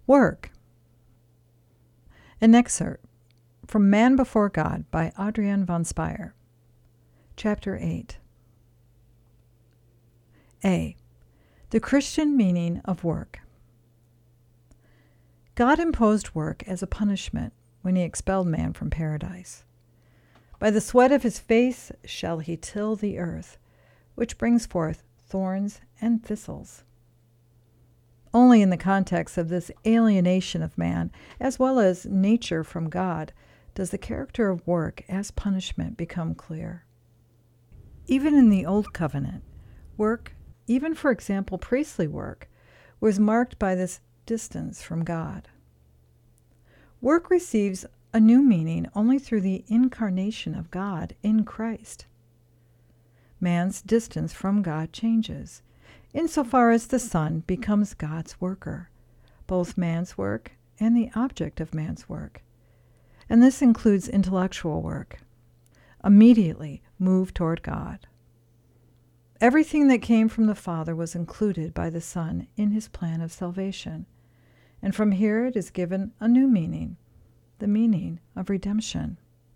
Work. An excerpt from Man Before God by Adrienne von Speyr. Chapter 8. A. The Christian meaning of work. God imposed work as a punishment when he expelled man from paradise. By the sweat of his face shall he till the earth, which brings forth thorns and thistles. Only in the context of this alienation of man, as well as nature from God, does the character of work as punishment become clear. Even in the Old Covenant, work, even for example priestly work, was marked by this distance from God. Work receives a new meaning only through the incarnation of God in Christ. Man's distance from God changes, insofar as the Son becomes God's worker, both man's work and the object of man's work. And this includes intellectual work. Immediately move toward God. Everything that came from the Father was included by the Son in his plan of salvation, and from here it is given a new meaning, the meaning of redemption.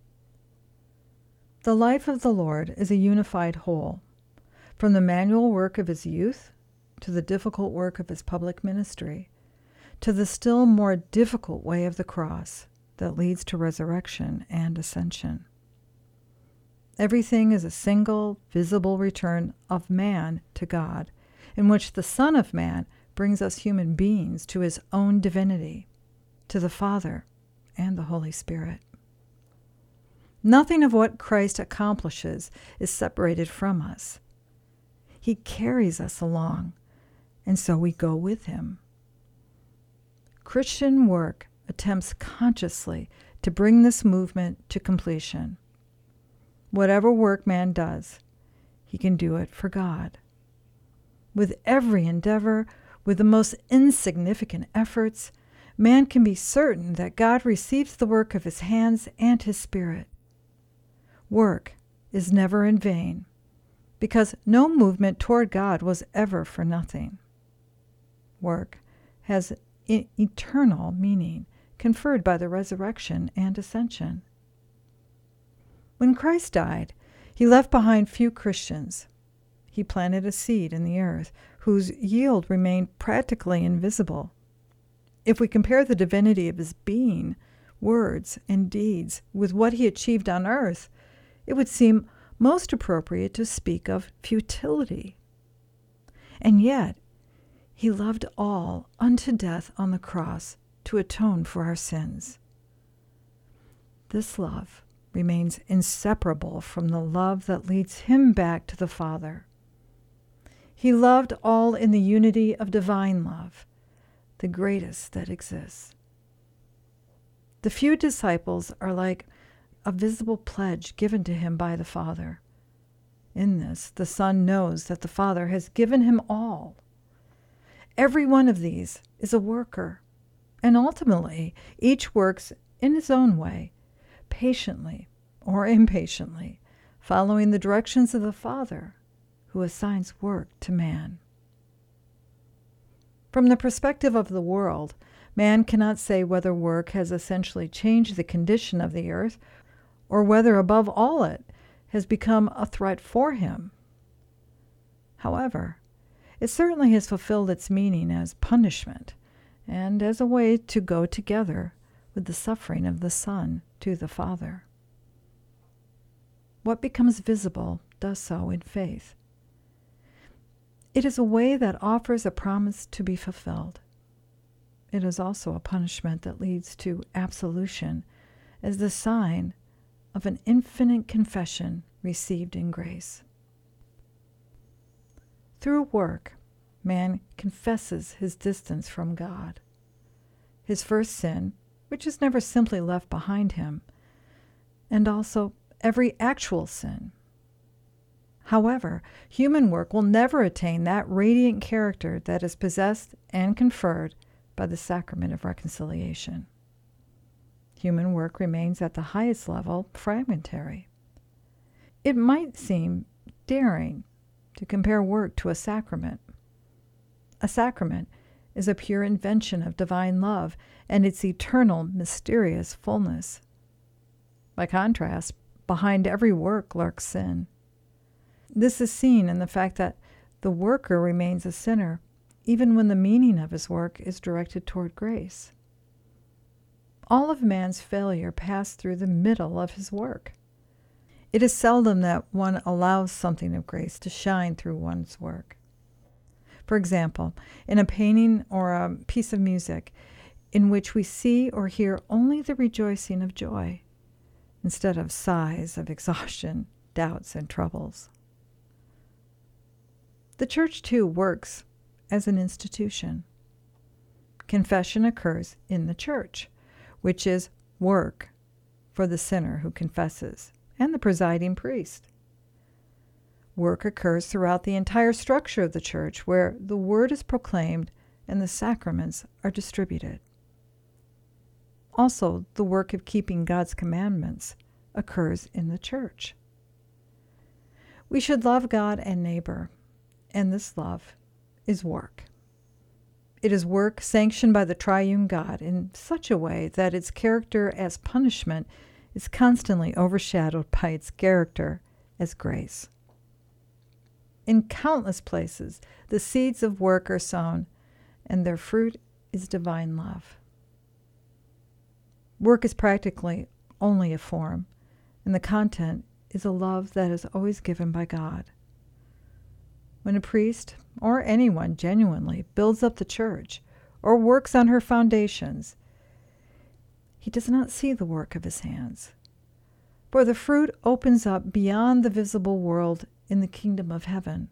The life of the Lord is a unified whole, from the manual work of his youth to the difficult work of his public ministry, to the still more difficult way of the cross that leads to resurrection and ascension. Everything is a single, visible return of man to God, in which the Son of Man brings us human beings to his own divinity, to the Father and the Holy Spirit. Nothing of what Christ accomplishes is separated from us. He carries us along, and so we go with him. Christian work attempts consciously to bring this movement to completion. Whatever work man does, he can do it for God. With every endeavor, with the most insignificant efforts, man can be certain that God receives the work of his hands and his spirit. Work is never in vain, because no movement toward God was ever for nothing. Work has an eternal meaning conferred by the resurrection and ascension. When Christ died, he left behind few Christians. He planted a seed in the earth whose yield remained practically invisible. If we compare the divinity of his being, words, and deeds with what he achieved on earth, it would seem most appropriate to speak of futility. And yet, he loved all unto death on the cross to atone for our sins. This love remains inseparable from the love that leads him back to the Father. He loved all in the unity of divine love, the greatest that exists. The few disciples are like a visible pledge given to him by the Father. In this, the Son knows that the Father has given him all. Every one of these is a worker, and ultimately each works in his own way, patiently or impatiently, following the directions of the Father, who assigns work to man. From the perspective of the world, man cannot say whether work has essentially changed the condition of the earth, or whether above all it has become a threat for him. However, it certainly has fulfilled its meaning as punishment, and as a way to go together with the suffering of the Son to the Father. What becomes visible does so in faith. It is a way that offers a promise to be fulfilled. It is also a punishment that leads to absolution as the sign of an infinite confession received in grace. Through work, man confesses his distance from God, his first sin, which is never simply left behind him, and also every actual sin. However, human work will never attain that radiant character that is possessed and conferred by the sacrament of reconciliation. Human work remains at the highest level fragmentary. It might seem daring to compare work to a sacrament. A sacrament is a pure invention of divine love and its eternal, mysterious fullness. By contrast, behind every work lurks sin. This is seen in the fact that the worker remains a sinner, even when the meaning of his work is directed toward grace. All of man's failure passed through the middle of his work. It is seldom that one allows something of grace to shine through one's work. For example, in a painting or a piece of music in which we see or hear only the rejoicing of joy, instead of sighs of exhaustion, doubts, and troubles. The church, too, works as an institution. Confession occurs in the church, which is work for the sinner who confesses and the presiding priest. Work occurs throughout the entire structure of the church, where the word is proclaimed and the sacraments are distributed. Also, the work of keeping God's commandments occurs in the church. We should love God and neighbor, and this love is work. It is work sanctioned by the triune God in such a way that its character as punishment is constantly overshadowed by its character as grace. In countless places, the seeds of work are sown, and their fruit is divine love. Work is practically only a form, and the content is a love that is always given by God. When a priest, or anyone genuinely, builds up the church, or works on her foundations, he does not see the work of his hands, for the fruit opens up beyond the visible world in the kingdom of heaven.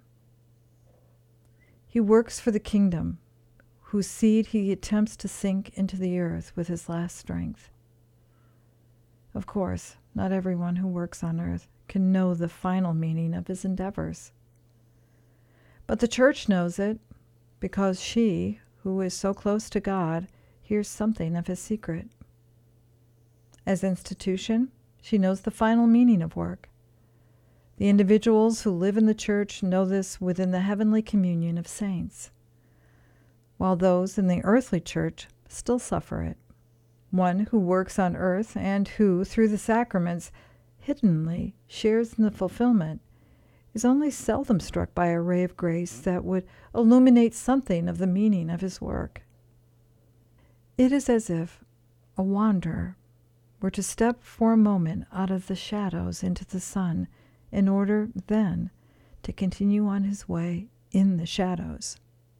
He works for the kingdom, whose seed he attempts to sink into the earth with his last strength. Of course, not everyone who works on earth can know the final meaning of his endeavors. But the church knows it, because she, who is so close to God, hears something of his secret. As institution, she knows the final meaning of work. The individuals who live in the church know this within the heavenly communion of saints, while those in the earthly church still suffer it. One who works on earth and who, through the sacraments, hiddenly shares in the fulfillment, is only seldom struck by a ray of grace that would illuminate something of the meaning of his work. It is as if a wanderer were to step for a moment out of the shadows into the sun in order then to continue on his way in the shadows.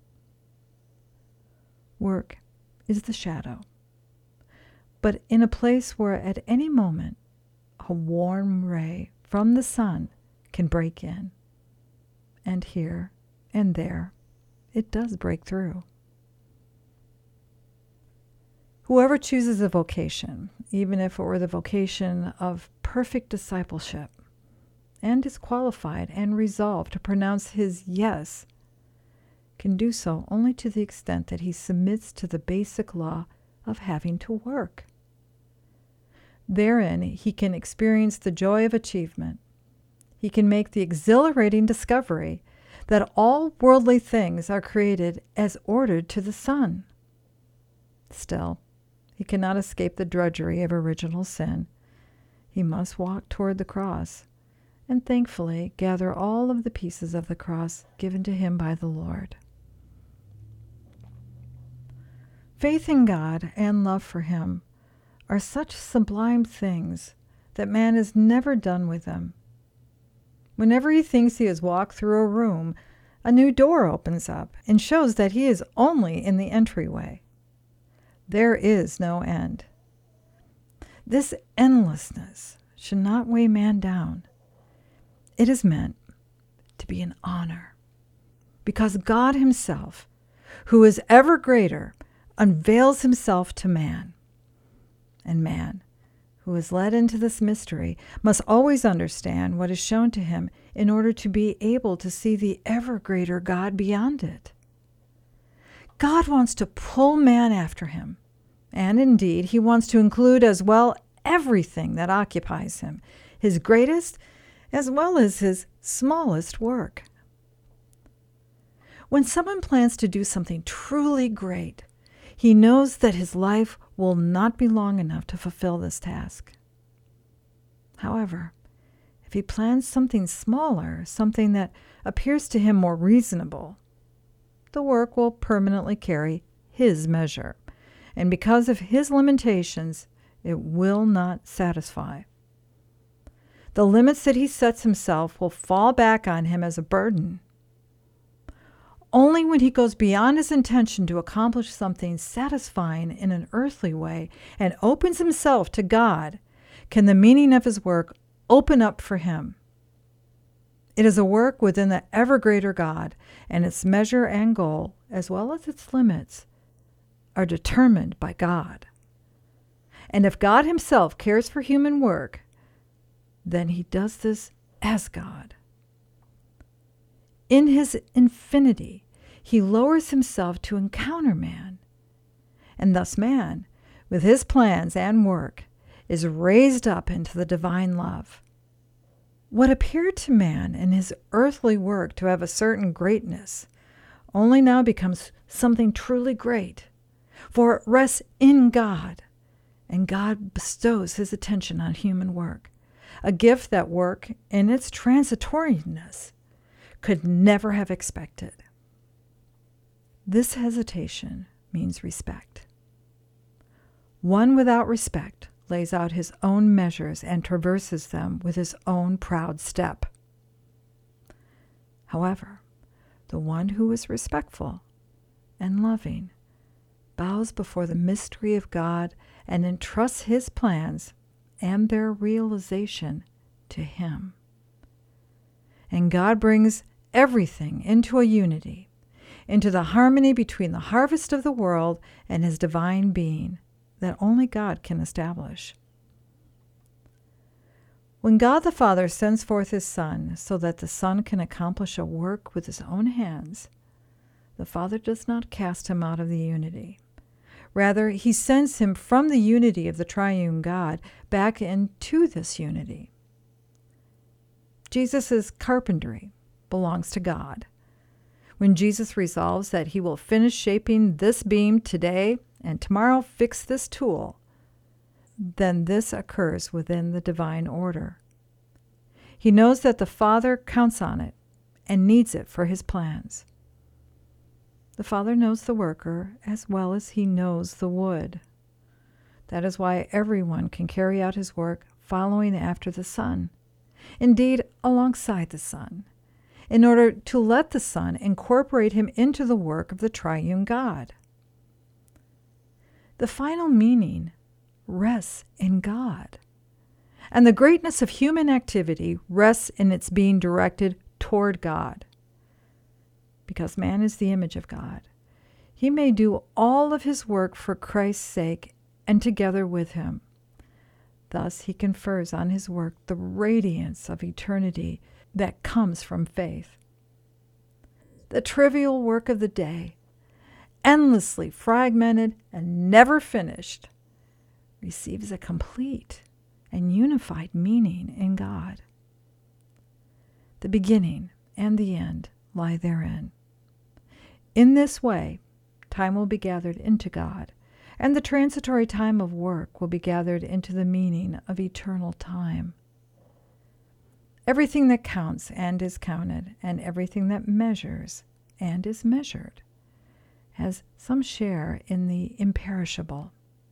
Work is the shadow, but in a place where at any moment a warm ray from the sun can break in, and here and there it does break through. Whoever chooses a vocation, even if it were the vocation of perfect discipleship, and is qualified and resolved to pronounce his yes, can do so only to the extent that he submits to the basic law of having to work. Therein he can experience the joy of achievement. He can make the exhilarating discovery that all worldly things are created as ordered to the sun. Still, he cannot escape the drudgery of original sin. He must walk toward the cross, and thankfully gather all of the pieces of the cross given to him by the Lord. Faith in God and love for him are such sublime things that man is never done with them. Whenever he thinks he has walked through a room, a new door opens up and shows that he is only in the entryway. There is no end. This endlessness should not weigh man down. It is meant to be an honor, because God himself, who is ever greater, unveils himself to man. And man, who is led into this mystery, must always understand what is shown to him in order to be able to see the ever greater God beyond it. God wants to pull man after him, and indeed he wants to include as well everything that occupies him, his greatest as well as his smallest work. When someone plans to do something truly great, he knows that his life will not be long enough to fulfill this task. However, if he plans something smaller, something that appears to him more reasonable, the work will permanently carry his measure, and because of his limitations, it will not satisfy. The limits that he sets himself will fall back on him as a burden. Only when he goes beyond his intention to accomplish something satisfying in an earthly way and opens himself to God can the meaning of his work open up for him. It is a work within the ever greater God, and its measure and goal, as well as its limits, are determined by God. And if God himself cares for human work, then he does this as God. In his infinity, he lowers himself to encounter man, and thus man, with his plans and work, is raised up into the divine love. What appeared to man in his earthly work to have a certain greatness only now becomes something truly great, for it rests in God, and God bestows his attention on human work, a gift that work, in its transitoriness, could never have expected. This hesitation means respect. One without respect lays out his own measures and traverses them with his own proud step. However, the one who is respectful and loving bows before the mystery of God and entrusts his plans and their realization to him. And God brings everything into a unity, into the harmony between the harvest of the world and his divine being that only God can establish. When God the Father sends forth his Son so that the Son can accomplish a work with his own hands, the Father does not cast him out of the unity. Rather, he sends him from the unity of the triune God back into this unity. Jesus' carpentry belongs to God. When Jesus resolves that he will finish shaping this beam today and tomorrow fix this tool, then this occurs within the divine order. He knows that the Father counts on it and needs it for his plans. The Father knows the worker as well as he knows the wood. That is why everyone can carry out his work following after the Son, indeed alongside the Son, in order to let the Son incorporate him into the work of the triune God. The final meaning rests in God, and the greatness of human activity rests in its being directed toward God. Because man is the image of God, he may do all of his work for Christ's sake and together with him. Thus he confers on his work the radiance of eternity that comes from faith. The trivial work of the day, endlessly fragmented and never finished, receives a complete and unified meaning in God. The beginning and the end lie therein. In this way, time will be gathered into God, and the transitory time of work will be gathered into the meaning of eternal time. Everything that counts and is counted, and everything that measures and is measured, has some share in the imperishable.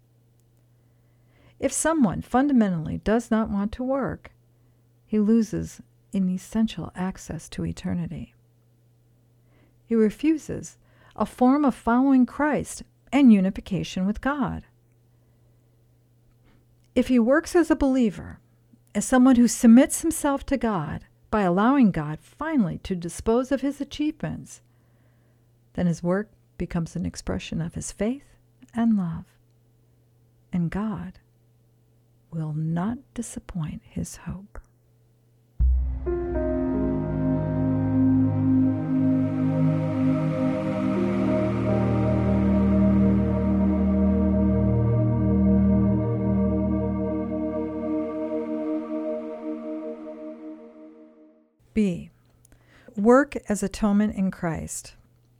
If someone fundamentally does not want to work, he loses an essential access to eternity. He refuses a form of following Christ and unification with God. If he works as a believer, as someone who submits himself to God by allowing God finally to dispose of his achievements, then his work becomes an expression of his faith and love, and God will not disappoint his hope. B. Work as atonement in Christ.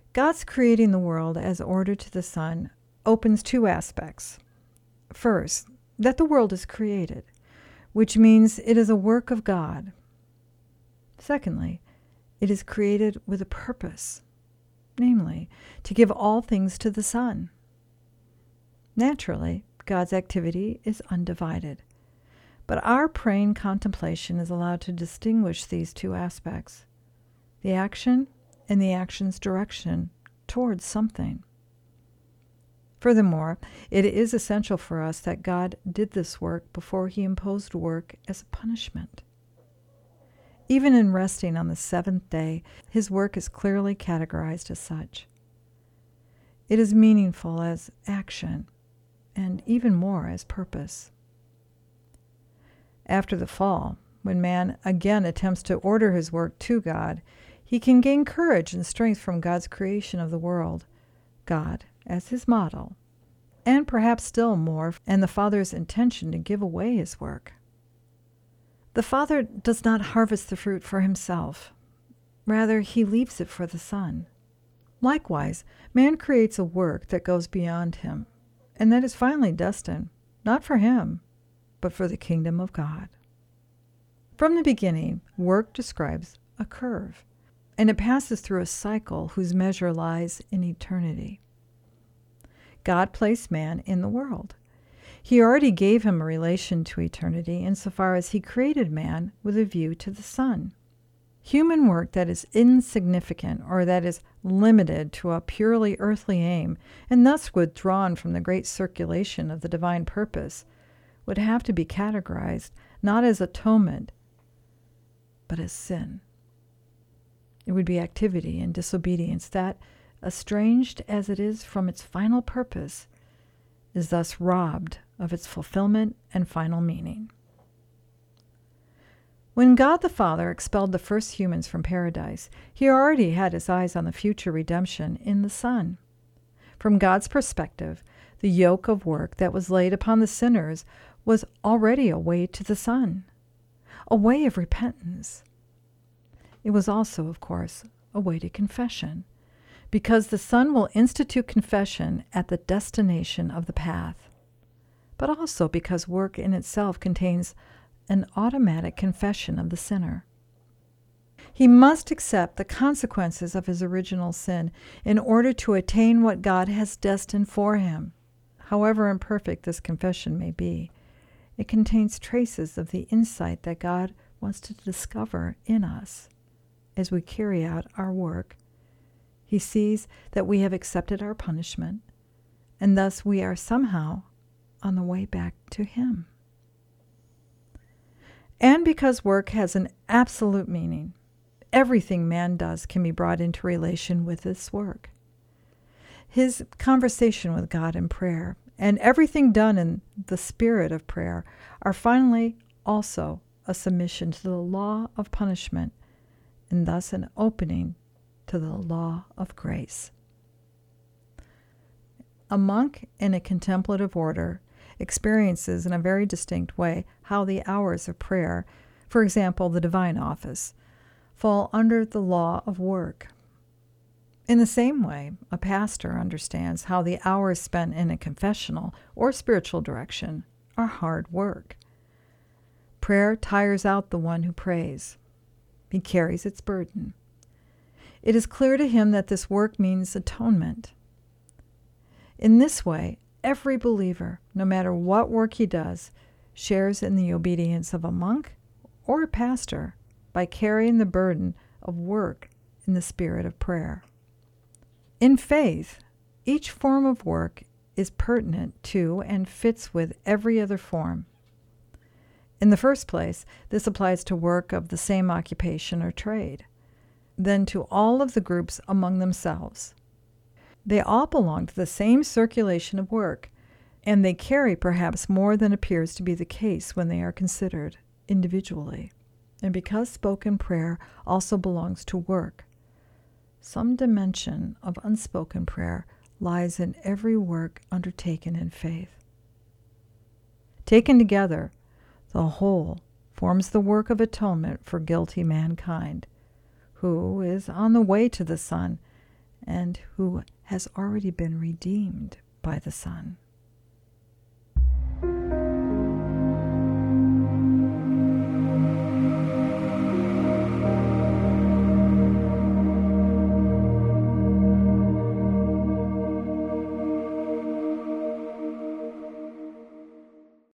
God's creating the world as order to the Son opens two aspects. First, that the world is created, which means it is a work of God. Secondly, it is created with a purpose, namely, to give all things to the Son. Naturally, God's activity is undivided, but our praying contemplation is allowed to distinguish these two aspects, the action and the action's direction towards something. Furthermore, it is essential for us that God did this work before he imposed work as a punishment. Even in resting on the seventh day, his work is clearly categorized as such. It is meaningful as action, and even more as purpose. After the fall, when man again attempts to order his work to God, he can gain courage and strength from God's creation of the world, God as his model, and perhaps still more, and the Father's intention to give away his work. The Father does not harvest the fruit for himself. Rather, he leaves it for the Son. Likewise, man creates a work that goes beyond him, and that is finally destined, not for him, but for the kingdom of God. From the beginning, work describes a curve, and it passes through a cycle whose measure lies in eternity. God placed man in the world. He already gave him a relation to eternity insofar as he created man with a view to the Son. Human work that is insignificant or that is limited to a purely earthly aim and thus withdrawn from the great circulation of the divine purpose would have to be categorized not as atonement, but as sin. It would be activity and disobedience that, estranged as it is from its final purpose, is thus robbed of its fulfillment and final meaning. When God the Father expelled the first humans from paradise, he already had his eyes on the future redemption in the Son. From God's perspective, the yoke of work that was laid upon the sinners was already a way to the Son, a way of repentance. It was also, of course, a way to confession, because the Son will institute confession at the destination of the path, but also because work in itself contains an automatic confession of the sinner. He must accept the consequences of his original sin in order to attain what God has destined for him. However imperfect this confession may be, it contains traces of the insight that God wants to discover in us as we carry out our work. He sees that we have accepted our punishment, and thus we are somehow on the way back to him. And because work has an absolute meaning, everything man does can be brought into relation with this work. His conversation with God in prayer and everything done in the spirit of prayer are finally also a submission to the law of punishment, and thus an opening to the law of grace. A monk in a contemplative order experiences in a very distinct way how the hours of prayer, for example, the divine office, fall under the law of work. In the same way, a pastor understands how the hours spent in a confessional or spiritual direction are hard work. Prayer tires out the one who prays. He carries its burden. It is clear to him that this work means atonement. In this way, every believer, no matter what work he does, shares in the obedience of a monk or a pastor by carrying the burden of work in the spirit of prayer. In faith, each form of work is pertinent to and fits with every other form. In the first place, this applies to work of the same occupation or trade, then to all of the groups among themselves. They all belong to the same circulation of work, and they carry perhaps more than appears to be the case when they are considered individually. And because spoken prayer also belongs to work, some dimension of unspoken prayer lies in every work undertaken in faith. Taken together, the whole forms the work of atonement for guilty mankind, who is on the way to the Son and who has already been redeemed by the Son.